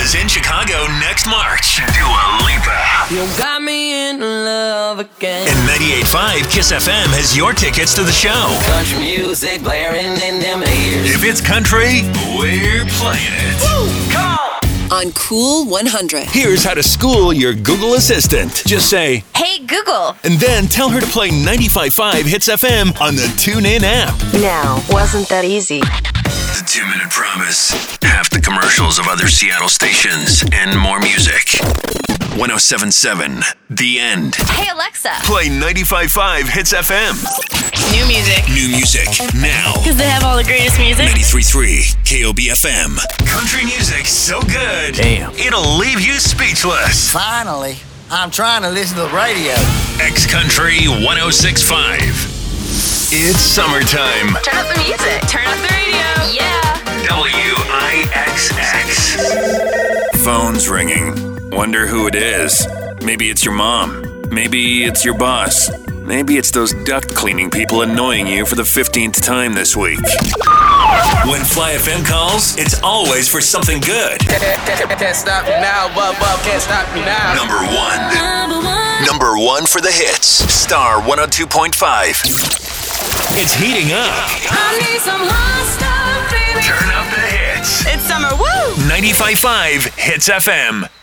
is in Chicago next March. Dua Lipa. You got me in love again. And 98.5 Kiss FM has your tickets to the show. Country music blaring in them ears. If it's country, we're playing it. Woo, come on. On Cool 100. Here's how to school your Google Assistant. Just say, "Hey Google." and then tell her to play 95.5 Hits FM on the TuneIn app. Now, wasn't that easy? The 2-Minute Promise. Half the commercials of other Seattle stations and more music. 107.7 The End. Hey Alexa. Play 95.5 Hits FM. New music. New music now. Because they have all the greatest music. 93.3 KOB FM. Country music so good. Damn. It'll leave you speechless. Finally, I'm trying to listen to the radio. X-Country 106.5. It's summertime. Turn up the music. Turn up the radio. Yeah. WIXX. Phone's ringing. Wonder who it is. Maybe it's your mom. Maybe it's your boss. Maybe it's those duct cleaning people annoying you for the 15th time this week. When Fly FM calls, it's always for something good. Can't stop me now, can't stop me now. Number one. Number one for the hits. Star 102.5. It's heating up. I need some hot stuff, baby. Turn up the hits. It's summer. Woo. 95.5 Hits FM.